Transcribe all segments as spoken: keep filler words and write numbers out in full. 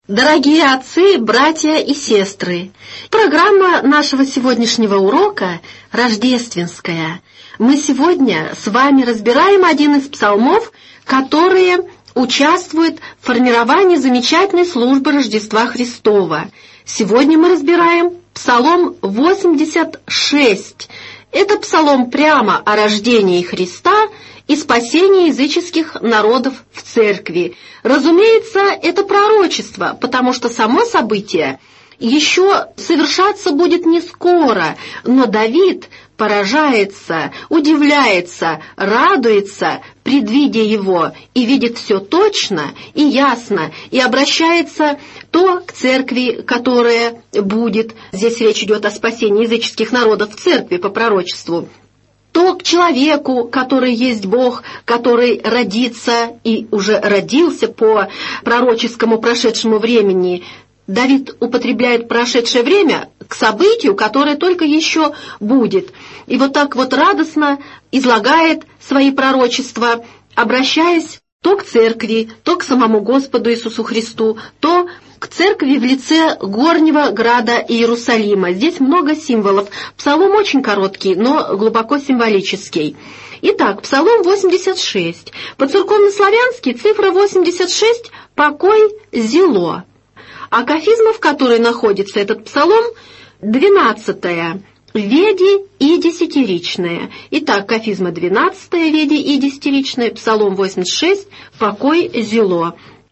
Дорогие отцы, братья и сестры, программа нашего сегодняшнего урока рождественская. Мы сегодня с вами разбираем один из псалмов, которые участвуют в формировании замечательной службы Рождества Христова. Сегодня мы разбираем Псалом восемьдесят шесть. Это псалом прямо о рождении Христа и спасении языческих народов в церкви. Разумеется, это пророчество, потому что само событие еще совершаться будет не скоро, но Давид поражается, удивляется, радуется, предвидя его, и видит все точно и ясно, и обращается то к церкви, которая будет, здесь речь идет о спасении языческих народов в церкви по пророчеству, то к человеку, который есть Бог, который родится и уже родился по пророческому прошедшему времени. Давид употребляет прошедшее время к событию, которое только еще будет. И вот так вот радостно излагает свои пророчества, обращаясь то к церкви, то к самому Господу Иисусу Христу, то к церкви в лице горнего града Иерусалима. Здесь много символов. Псалом очень короткий, но глубоко символический. Итак, Псалом восемьдесят шесть. По-церковнославянски цифра восемьдесят шесть – покой зело. А кафизма, в которой находится этот псалом, двенадцатая – веди и десятиричная. Итак, кафизма двенадцатая, веди и десятиричная, Псалом восемьдесят шесть – покой зело.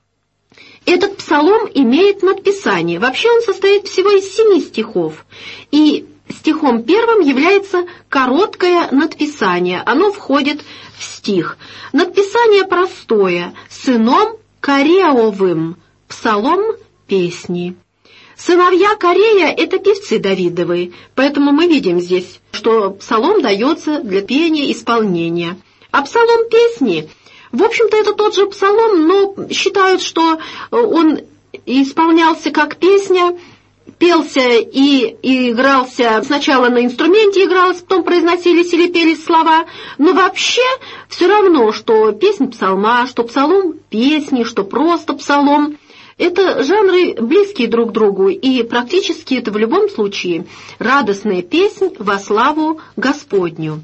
Этот псалом имеет надписание. Вообще он состоит всего из семи стихов. И стихом первым является короткое надписание. Оно входит в стих. Надписание простое. «Сыном Кореовым». Псалом песни. Сыновья Корея – это певцы Давидовы, поэтому мы видим здесь, что псалом дается для пения, исполнения. А псалом песни, в общем-то, это тот же псалом, но считают, что он исполнялся как песня, пелся и, и игрался, сначала на инструменте игралось, потом произносились или пелись слова, но вообще все равно, что песнь псалма, что псалом песни, что просто псалом. Это жанры близкие друг к другу, и практически это в любом случае радостная песнь во славу Господню.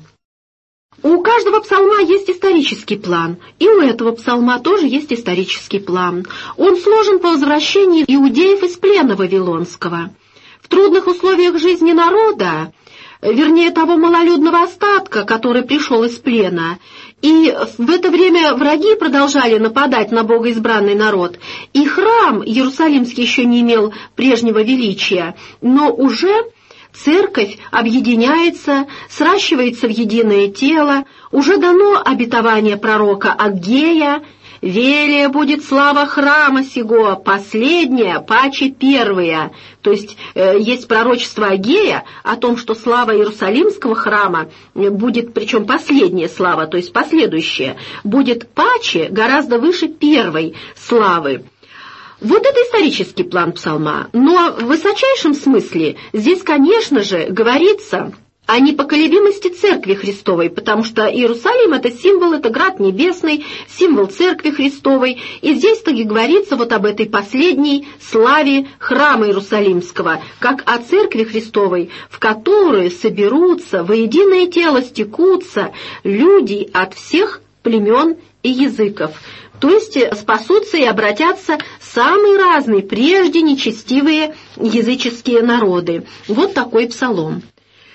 У каждого псалма есть исторический план, и у этого псалма тоже есть исторический план. Он сложен по возвращении иудеев из плена вавилонского. В трудных условиях жизни народа, вернее того малолюдного остатка, который пришел из плена, и в это время враги продолжали нападать на богоизбранный народ, и храм Иерусалимский еще не имел прежнего величия, но уже церковь объединяется, сращивается в единое тело, уже дано обетование пророка Аггея: «Велия будет слава храма сего, последняя паче первая». То есть э, есть пророчество Аггея о том, что слава Иерусалимского храма будет, причем последняя слава, то есть последующая, будет паче, гораздо выше первой славы. Вот это исторический план псалма. Но в высочайшем смысле здесь, конечно же, говорится о непоколебимости Церкви Христовой, потому что Иерусалим — это символ, это град небесный, символ Церкви Христовой, и здесь-таки говорится вот об этой последней славе храма Иерусалимского, как о Церкви Христовой, в которую соберутся, воединое тело стекутся люди от всех племен и языков. То есть спасутся и обратятся самые разные, прежде нечестивые языческие народы. Вот такой псалом.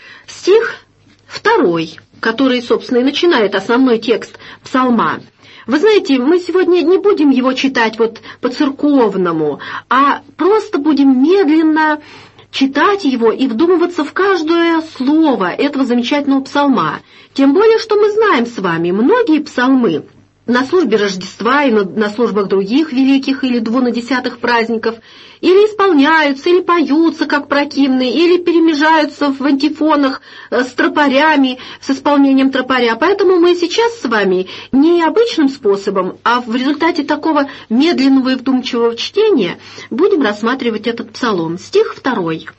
Стих второй, который, собственно, и начинает основной текст псалма. Вы знаете, мы сегодня не будем его читать вот по-церковному, а просто будем медленно читать его и вдумываться в каждое слово этого замечательного псалма. Тем более, что мы знаем с вами многие псалмы на службе Рождества и на, на службах других великих или двунадесятых праздников или исполняются, или поются, как прокимные, или перемежаются в антифонах с тропарями, с исполнением тропаря. Поэтому мы сейчас с вами не обычным способом, а в результате такого медленного и вдумчивого чтения будем рассматривать этот псалом. Стих второй.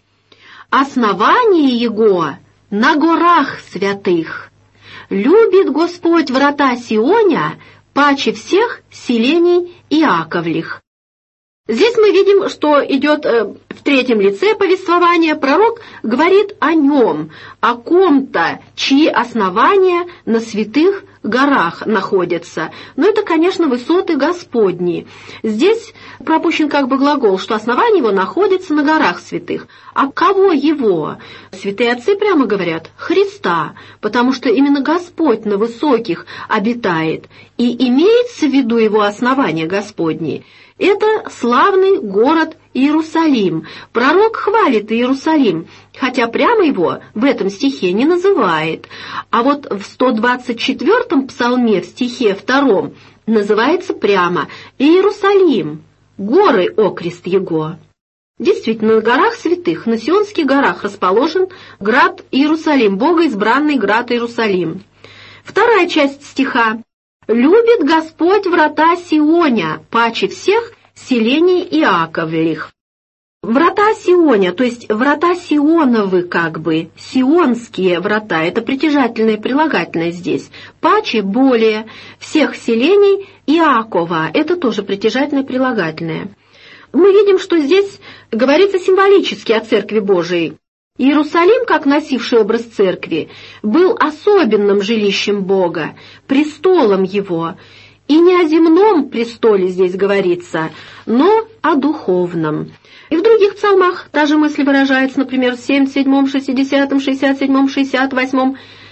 «Основание его на горах святых. Любит Господь врата Сионя паче всех селений Иаковлих». Здесь мы видим, что идет в третьем лице повествования, пророк говорит о нем, о ком-то, чьи основания на святых горах находятся. Но это, конечно, высоты Господни. Здесь пропущен как бы глагол, что основание его находится на горах святых. А кого его? Святые отцы прямо говорят Христа, потому что именно Господь на высоких обитает, и имеется в виду его основание Господни. Это славный город Иерусалим. Пророк хвалит Иерусалим, хотя прямо его в этом стихе не называет. А вот в сто двадцать четвёртом псалме, в стихе втором, называется прямо Иерусалим, горы окрест его. Действительно, на горах святых, на Сионских горах расположен град Иерусалим, богоизбранный град Иерусалим. Вторая часть стиха. «Любит Господь врата Сионя, паче всех селений Иаковлих». Врата Сионя, то есть врата Сионовы, как бы, сионские врата, это притяжательное прилагательное здесь. Паче более всех селений Иакова, это тоже притяжательное прилагательное. Мы видим, что здесь говорится символически о Церкви Божией. Иерусалим, как носивший образ церкви, был особенным жилищем Бога, престолом Его. И не о земном престоле здесь говорится, но о духовном. И в других псалмах та же мысль выражается, например, в семьдесят седьмом, шестидесятом, шестьдесят седьмом, шестьдесят восьмом.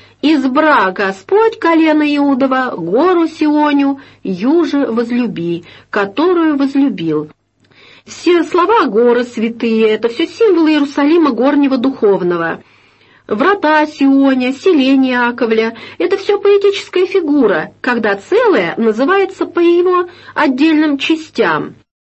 «Избра Господь колено Иудова, гору Сионю, юже возлюби, которую возлюбил». Все слова горы святые, это все символы Иерусалима горнего духовного. Врата Сионя, селение Иаковля – это все поэтическая фигура, когда целое называется по его отдельным частям.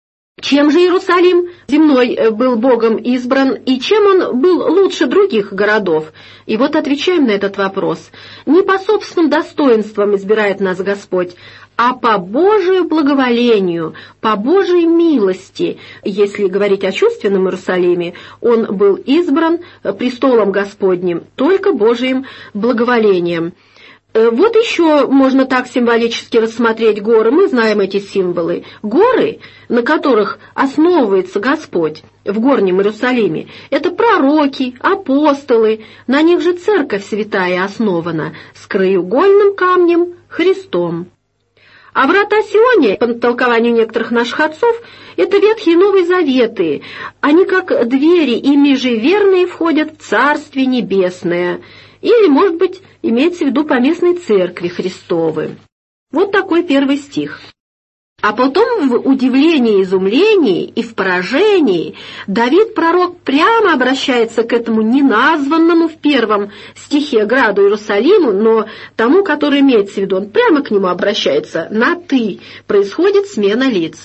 Чем же Иерусалим земной был Богом избран, и чем он был лучше других городов? И вот отвечаем на этот вопрос. Не по собственным достоинствам избирает нас Господь, а по Божию благоволению, по Божьей милости. Если говорить о чувственном Иерусалиме, он был избран престолом Господним, только Божьим благоволением. Вот еще можно так символически рассмотреть горы. Мы знаем эти символы. Горы, на которых основывается Господь в горнем Иерусалиме, это пророки, апостолы, на них же церковь святая основана, с краеугольным камнем Христом. А врата Сионе, по толкованию некоторых наших отцов, это Ветхий и Новый Заветы. Они как двери, ими же верные входят в Царствие Небесное. Или, может быть, имеется в виду поместной церкви Христовы. Вот такой первый стих. А потом в удивлении, изумлении и в поражении Давид, пророк, прямо обращается к этому неназванному в первом стихе граду Иерусалиму, но тому, который имеется в виду, он прямо к нему обращается, на «ты». Происходит смена лиц.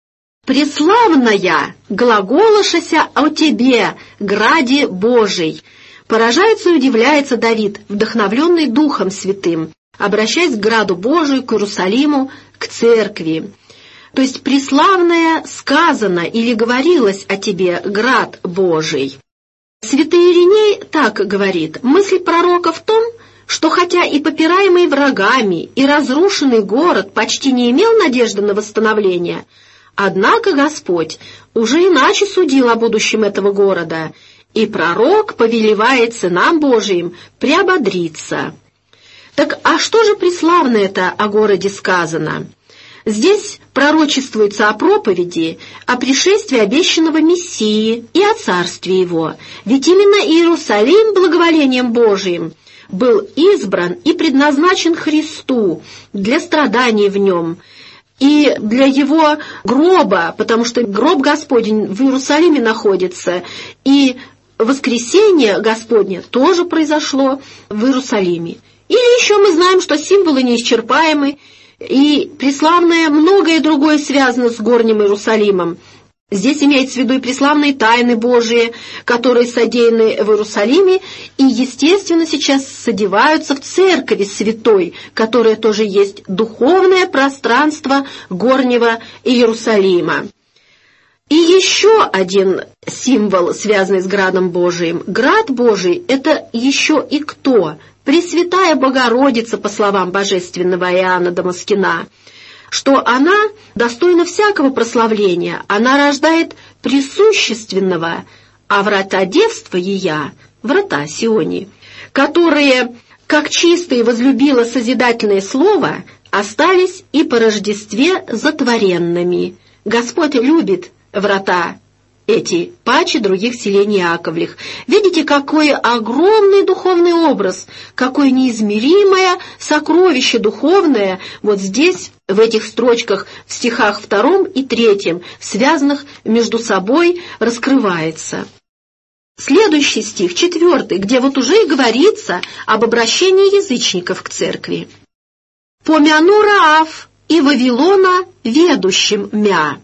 «Преславная, глаголошася о тебе, граде Божий». Поражается и удивляется Давид, вдохновленный Духом Святым, обращаясь к граду Божию, к Иерусалиму, к церкви. То есть преславное сказано или говорилось о тебе, град Божий. Святый Ириней так говорит: мысль пророка в том, что хотя и попираемый врагами, и разрушенный город почти не имел надежды на восстановление, однако Господь уже иначе судил о будущем этого города, и пророк повелевает сынам Божиим приободриться. Так а что же преславное-то о городе сказано? Здесь пророчествуется о проповеди, о пришествии обещанного Мессии и о царстве его. Ведь именно Иерусалим благоволением Божиим был избран и предназначен Христу для страданий в нем и для его гроба, потому что гроб Господень в Иерусалиме находится, и воскресение Господне тоже произошло в Иерусалиме. Или еще мы знаем, что символы неисчерпаемы, и преславное многое другое связано с горним Иерусалимом. Здесь имеется в виду и преславные тайны Божии, которые содеяны в Иерусалиме, и, естественно, сейчас содеваются в церкви святой, которая тоже есть духовное пространство горнего Иерусалима. И еще один символ, связанный с градом Божиим. Град Божий — это еще и кто? Пресвятая Богородица, по словам божественного Иоанна Дамаскина. что она достойна всякого прославления, она рождает присущественного, а врата девства ея, врата Сиони, которые, как чистое возлюбило созидательное слово, остались и по Рождестве затворенными. Господь любит врата эти паче других селений Яковлевых. Видите, какой огромный духовный образ, какое неизмеримое сокровище духовное вот здесь, в этих строчках, в стихах втором и третьем, связанных между собой, раскрывается. Следующий стих, четвертый, где вот уже и говорится об обращении язычников к церкви. «Помяну Раав и Вавилона ведущим мя,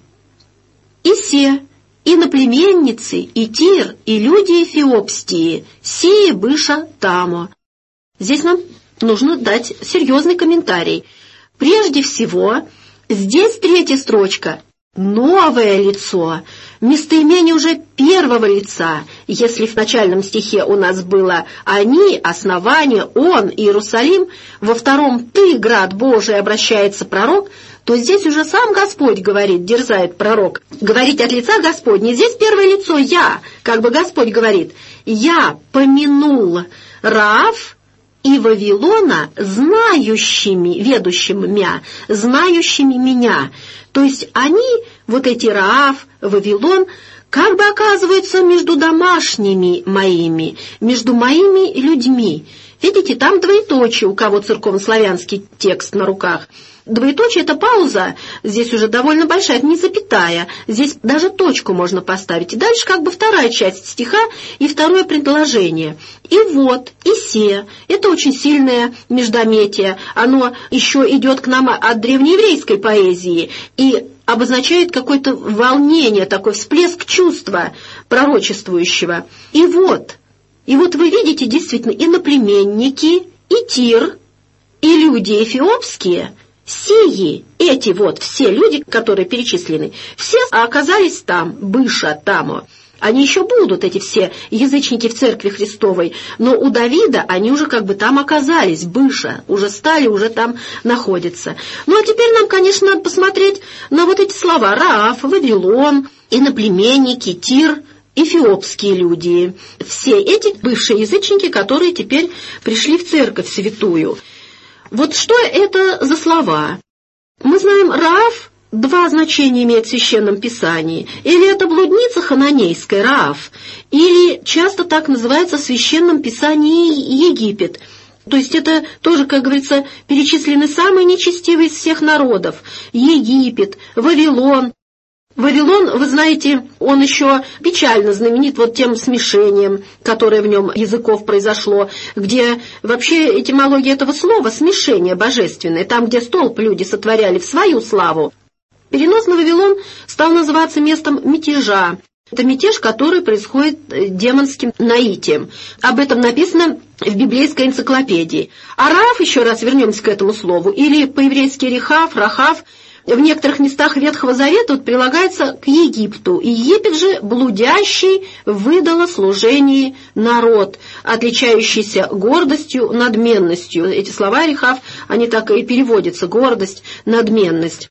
и се, и наплеменницы, и Тир, и люди Эфиопские, сие быша тамо». Здесь нам нужно дать серьезный комментарий. Прежде всего, здесь третья строчка — новое лицо, местоимение уже первого лица. Если в начальном стихе у нас было «они», «основание», «он», «Иерусалим», во втором «ты, град Божий», обращается пророк, то здесь уже сам Господь говорит, дерзает пророк, говорить от лица Господня. Здесь первое лицо «я», как бы Господь говорит: «Я помянул Раав и Вавилона знающими, ведущими мя, знающими меня». То есть они, вот эти Раав, Вавилон, как бы оказываются между домашними моими, между моими людьми. Видите, там двоеточие, у кого церковнославянский текст на руках. Двоеточие — это пауза, здесь уже довольно большая, это не запятая, здесь даже точку можно поставить. И дальше как бы вторая часть стиха и второе предложение. И вот, и се, это очень сильное междометие, оно еще идет к нам от древнееврейской поэзии и обозначает какое-то волнение, такой всплеск чувства пророчествующего. И вот, и вот вы видите действительно и наплеменники, и Тир, и люди эфиопские, сии, эти вот все люди, которые перечислены, все оказались там, быша, тамо. Они еще будут, эти все язычники в церкви Христовой, но у Давида они уже как бы там оказались, быша, уже стали, уже там находятся. Ну а теперь нам, конечно, надо посмотреть на вот эти слова: Раав, Вавилон, иноплеменники, Тир, эфиопские люди. Все эти бывшие язычники, которые теперь пришли в церковь святую. Вот что это за слова? Мы знаем, Раав два значения имеет в Священном Писании. Или это блудница хананейская, Раав, или часто так называется в Священном Писании Египет. То есть это тоже, как говорится, перечислены самые нечестивые из всех народов. Египет, Вавилон. Вавилон, вы знаете, он еще печально знаменит вот тем смешением, которое в нем языков произошло, где вообще этимология этого слова — смешение божественное, там, где столб люди сотворяли в свою славу. Переносный Вавилон стал называться местом мятежа. Это мятеж, который происходит демонским наитием. Об этом написано в библейской энциклопедии. А Раав, еще раз вернемся к этому слову, или по-еврейски Рехав, Рахав, в некоторых местах Ветхого Завета вот прилагается к Египту. И Египет же блудящий в идолослужении народ, отличающийся гордостью, надменностью. Эти слова Рехав, они так и переводятся: гордость, надменность.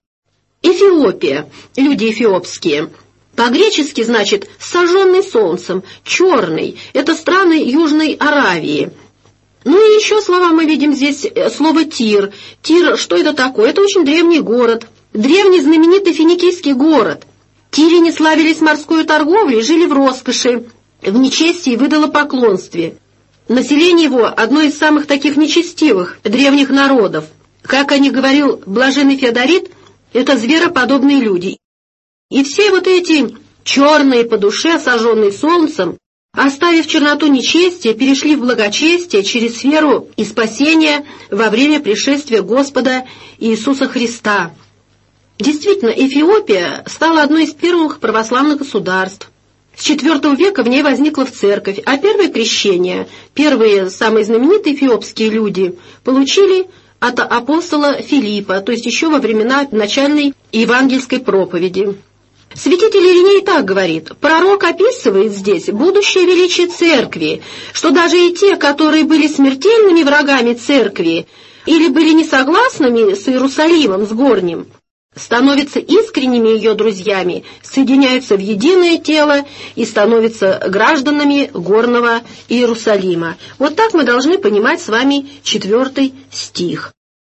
Эфиопия, люди эфиопские. По-гречески значит «сожженный солнцем», «черный». Это страны Южной Аравии. Ну и еще слова мы видим здесь, слово «Тир». Тир, что это такое? Это очень древний город. Древний знаменитый финикийский город. Тирине славились морской торговлей, жили в роскоши, в нечестии и идолопоклонстве. Население его одно из самых таких нечестивых древних народов. Как о них говорил блаженный Феодорит, это звероподобные люди. И все вот эти черные по душе, сожженные солнцем, оставив черноту нечестия, перешли в благочестие через веру и спасение во время пришествия Господа Иисуса Христа. Действительно, Эфиопия стала одной из первых православных государств. С четвёртого века в ней возникла в церковь, а первое крещение, первые самые знаменитые эфиопские люди, получили от апостола Филиппа, то есть еще во времена начальной евангельской проповеди. Святитель Ириней так говорит: пророк описывает здесь будущее величие церкви, что даже и те, которые были смертельными врагами церкви или были несогласными с Иерусалимом, с горним, становятся искренними ее друзьями, соединяются в единое тело и становятся гражданами горного Иерусалима. Вот так мы должны понимать с вами четвертый стих.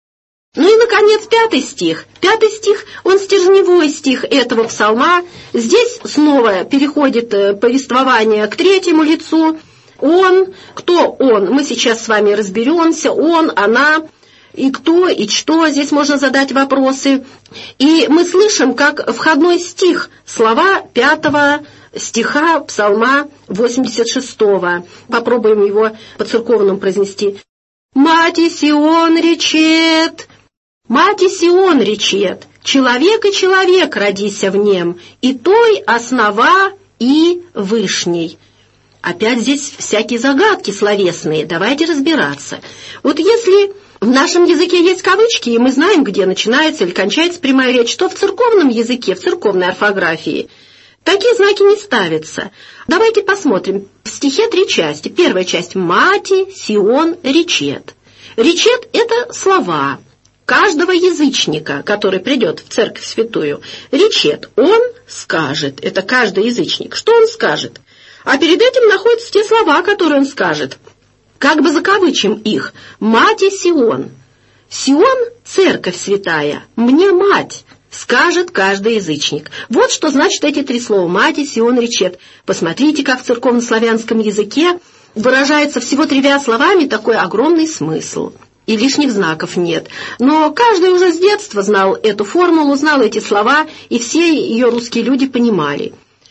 Ну и, наконец, пятый стих. Пятый стих, он стержневой стих этого псалма. Здесь снова переходит повествование к третьему лицу. Он, кто он? Мы сейчас с вами разберемся. Он, она, и кто, и что. Здесь можно задать вопросы. И мы слышим, как входной стих, слова пятого стиха псалма восемьдесят шестого. Попробуем его по-церковному произнести. «Мати Сион речет». «Мати Сион речет, человек и человек родися в нем, и той основа и вышней». Опять здесь всякие загадки словесные, давайте разбираться. Вот если в нашем языке есть кавычки, и мы знаем, где начинается или кончается прямая речь, то в церковном языке, в церковной орфографии такие знаки не ставятся. Давайте посмотрим. В стихе три части. Первая часть «Мати Сион речет». Речет — это слова каждого язычника, который придет в церковь святую. Речет, он скажет, это каждый язычник. Что он скажет? А перед этим находятся те слова, которые он скажет. Как бы закавычим их. «Мати Сион». Сион — церковь святая, мне мать, скажет каждый язычник. Вот что значит эти три слова. «Мати Сион речет». Посмотрите, как в церковнославянском языке выражается всего тремя словами такой огромный смысл. И лишних знаков нет. Но каждый уже с детства знал эту формулу, знал эти слова, и все ее русские люди понимали.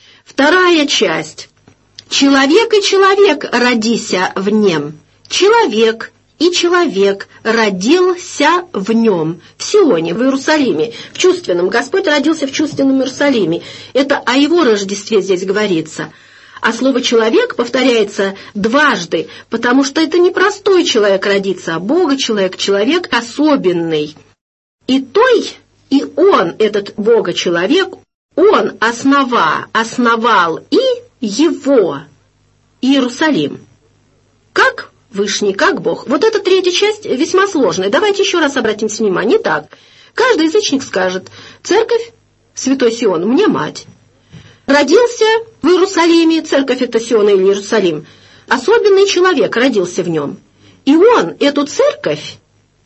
Вторая часть. «Человек и человек родися в нем». Человек и человек родился в нем, в Сионе, в Иерусалиме, в чувственном. Господь родился в чувственном Иерусалиме. Это о его Рождестве здесь говорится. А слово «человек» повторяется дважды, потому что это не простой человек родится, а Бога-человек, человек особенный. И той, и он, этот Бога-человек, он основа, основал и его, Иерусалим. Как Вышний, как Бог. Вот эта третья часть весьма сложная. Давайте еще раз обратим внимание. Итак, каждый язычник скажет: «Церковь, святой Сион, мне мать». Родился в Иерусалиме, церковь — это Сион или Иерусалим, особенный человек родился в нем. И он, эту церковь,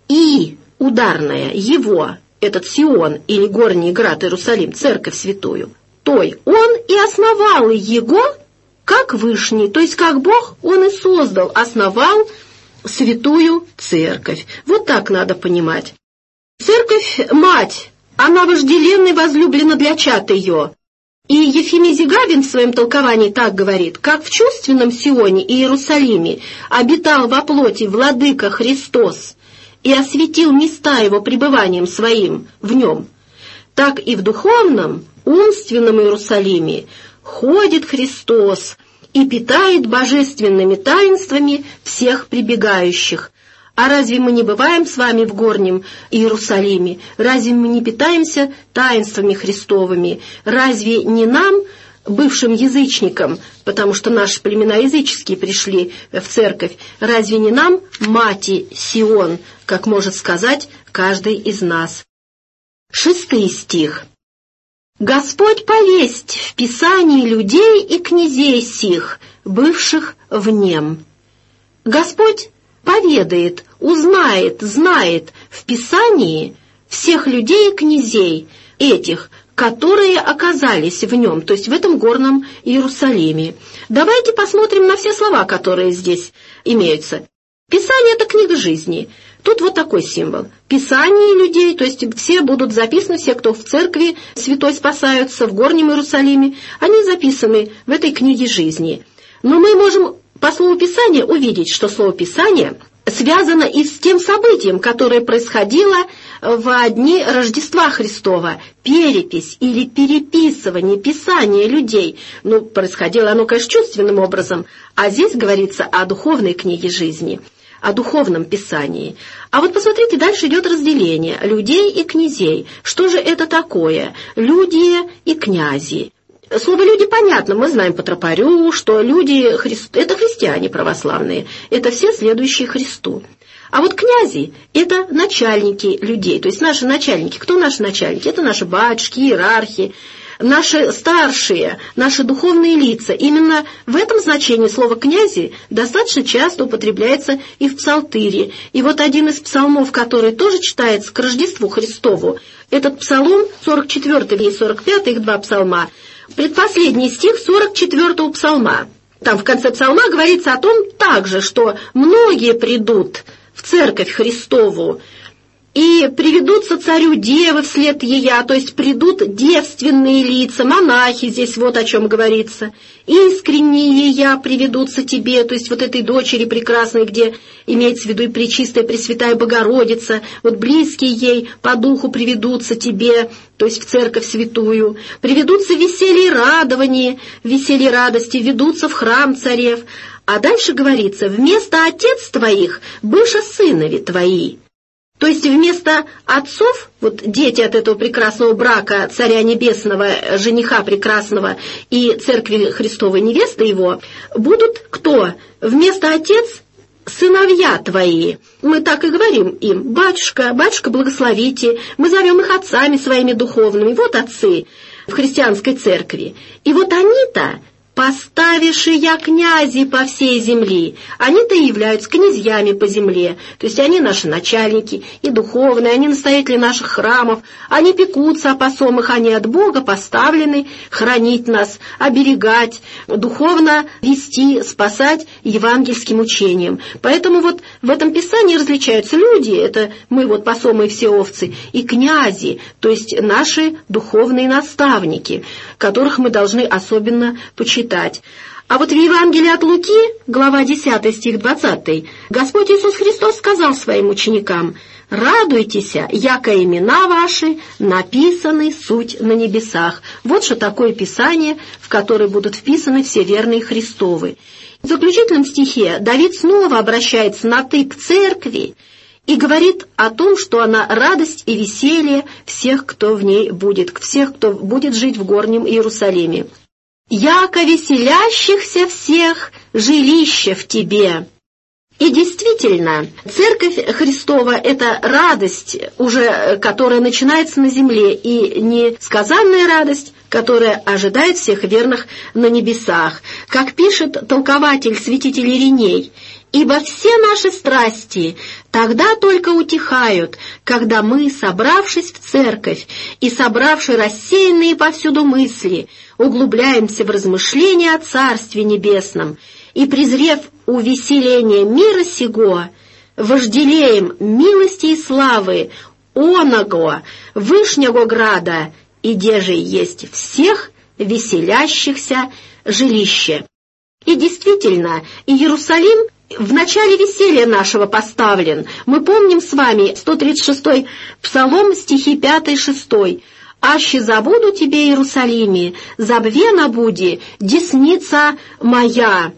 и ударная его, этот Сион или горний град Иерусалим, церковь святую, той он и основал его, как Вышний, то есть как Бог, он и создал, основал святую церковь. Вот так надо понимать. Церковь — мать, она вожделенна и возлюблена для чад ее. И Ефимий Зигавин в своем толковании так говорит: как в чувственном Сионе и Иерусалиме обитал во плоти владыка Христос и осветил места его пребыванием своим в нем, так и в духовном, умственном Иерусалиме ходит Христос и питает божественными таинствами всех прибегающих. А разве мы не бываем с вами в горнем Иерусалиме? Разве мы не питаемся таинствами Христовыми? Разве не нам, бывшим язычникам, потому что наши племена языческие пришли в церковь, разве не нам мати Сион, как может сказать каждый из нас? Шестый стих. «Господь повесть в Писании людей и князей сих, бывших в нем». Господь поведает, узнает, знает в Писании всех людей и князей этих, которые оказались в нем, то есть в этом горном Иерусалиме. Давайте посмотрим на все слова, которые здесь имеются. Писание — это книга жизни. Тут вот такой символ. Писание людей, то есть все будут записаны, все, кто в церкви святой спасаются, в горнем Иерусалиме, они записаны в этой книге жизни. Но мы можем по слову Писания увидеть, что слово Писание связано и с тем событием, которое происходило в дни Рождества Христова. Перепись или переписывание Писания людей. Ну, происходило оно, конечно, чувственным образом, а здесь говорится о духовной книге жизни, о духовном Писании. А вот посмотрите, дальше идет разделение людей и князей. Что же это такое? Люди и князи. Слово «люди» понятно, мы знаем по тропарю, что люди — это христиане православные, это все следующие Христу. А вот князи – это начальники людей, то есть наши начальники. Кто наши начальники? Это наши батюшки, иерархи, наши старшие, наши духовные лица. Именно в этом значении слово «князи» достаточно часто употребляется и в псалтыре. И вот один из псалмов, который тоже читается к Рождеству Христову, этот псалом, сорок четвёртый и сорок пятый, их два псалма, предпоследний стих сорок четвёртого псалма. Там в конце псалма говорится о том также, что многие придут в церковь Христову, и приведутся царю девы вслед ея, то есть придут девственные лица, монахи, здесь вот о чем говорится, искренние ея приведутся тебе, то есть вот этой дочери прекрасной, где имеется в виду и Пречистая Пресвятая Богородица, вот близкие ей по духу приведутся тебе, то есть в церковь святую, приведутся в веселье и радовании, в веселье и радости, ведутся в храм царев, а дальше говорится, вместо отец твоих быша сынови твои. То есть вместо отцов, вот дети от этого прекрасного брака Царя Небесного, жениха прекрасного и Церкви Христовой невесты его, будут кто? Вместо отец сыновья твои. Мы так и говорим им: батюшка, батюшка, благословите. Мы зовем их отцами своими духовными. Вот отцы в христианской церкви. И вот они-то, поставивши я князи по всей земли, они-то и являются князьями по земле, то есть они наши начальники и духовные, они настоятели наших храмов, они пекутся о посомах, они от Бога поставлены хранить нас, оберегать, духовно вести, спасать евангельским учением. Поэтому вот в этом Писании различаются люди, это мы вот посомы и все овцы, и князи, то есть наши духовные наставники, которых мы должны особенно почитать. А вот в Евангелии от Луки, глава десятая, стих двадцатый, Господь Иисус Христос сказал своим ученикам: «Радуйтесь, яко имена ваши написаны суть на небесах». Вот что такое Писание, в которое будут вписаны все верные Христовы. В заключительном стихе Давид снова обращается на «ты» к церкви и говорит о том, что она радость и веселье всех, кто в ней будет, всех, кто будет жить в горнем Иерусалиме. «Яко веселящихся всех жилище в тебе». И действительно, Церковь Христова — это радость, уже, которая начинается на земле, и несказанная радость, которая ожидает всех верных на небесах. Как пишет толкователь святитель Ириней: «Ибо все наши страсти тогда только утихают, когда мы, собравшись в церковь и собравши рассеянные повсюду мысли, углубляемся в размышления о Царстве Небесном и, презрев увеселение мира сего, вожделеем милости и славы оного вышнего града, и деже есть всех веселящихся жилище». И действительно, Иерусалим в начале веселья нашего поставлен. Мы помним с вами сто тридцать шестой псалом, стихи пятый шестой. «Аще забуду тебе, Иерусалиме, забвена буди десница моя.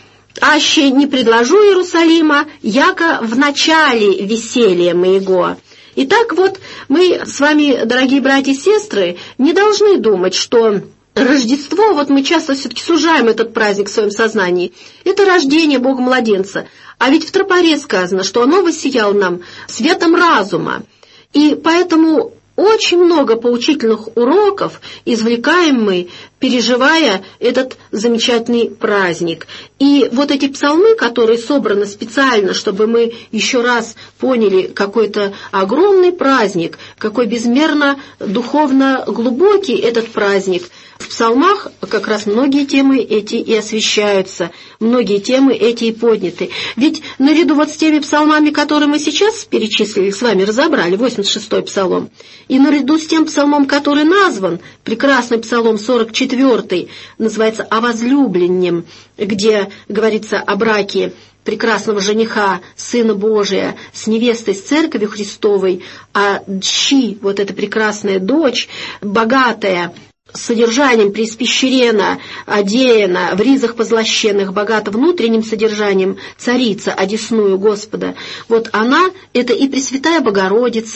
Аще не предложу Иерусалима, яко в начале веселья моего». Итак, вот мы с вами, дорогие братья и сестры, не должны думать, что Рождество, вот мы часто все-таки сужаем этот праздник в своем сознании, это рождение Бога-младенца. А ведь в тропаре сказано, что оно воссияло нам светом разума. И поэтому очень много поучительных уроков извлекаем мы, переживая этот замечательный праздник. И вот эти псалмы, которые собраны специально, чтобы мы еще раз поняли какой-то огромный праздник, какой безмерно духовно глубокий этот праздник, в псалмах как раз многие темы эти и освещаются, многие темы эти и подняты. Ведь наряду вот с теми псалмами, которые мы сейчас перечислили, с вами разобрали, восемьдесят шестой псалом, и наряду с тем псалмом, который назван, прекрасный псалом сорок четвёртый, называется «О возлюбленнем», где говорится о браке прекрасного жениха, Сына Божия, с невестой, с Церковью Христовой, а дщи, вот эта прекрасная дочь, богатая, с содержанием преиспещрена, одеяна, в ризах позлощенных, богата внутренним содержанием, царица, одесную Господа. Вот она, это и Пресвятая Богородица,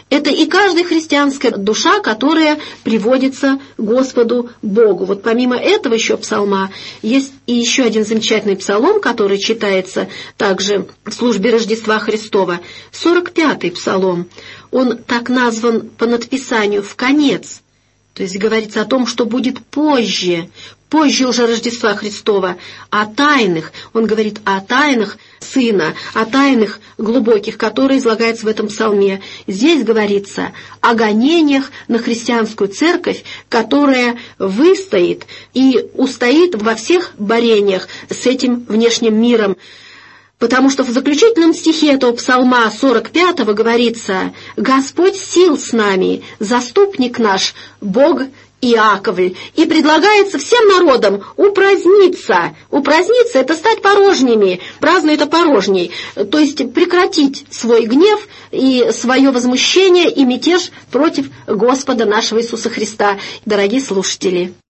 Это и каждая христианская душа, которая приводится Господу Богу. Вот помимо этого еще псалма есть и еще один замечательный псалом, который читается также в службе Рождества Христова, сорок пятый псалом. Он так назван по надписанию «в конец». То есть говорится о том, что будет позже, позже уже Рождества Христова, о тайнах. Он говорит о тайнах Сына, о тайнах глубоких, которые излагаются в этом псалме. Здесь говорится о гонениях на христианскую церковь, которая выстоит и устоит во всех борениях с этим внешним миром. Потому что в заключительном стихе этого псалма сорок пятого говорится: «Господь сил с нами, заступник наш, Бог Иаковль». И предлагается всем народам упраздниться. Упраздниться — это стать порожними, праздно это порожней. То есть прекратить свой гнев и свое возмущение и мятеж против Господа нашего Иисуса Христа. Дорогие слушатели!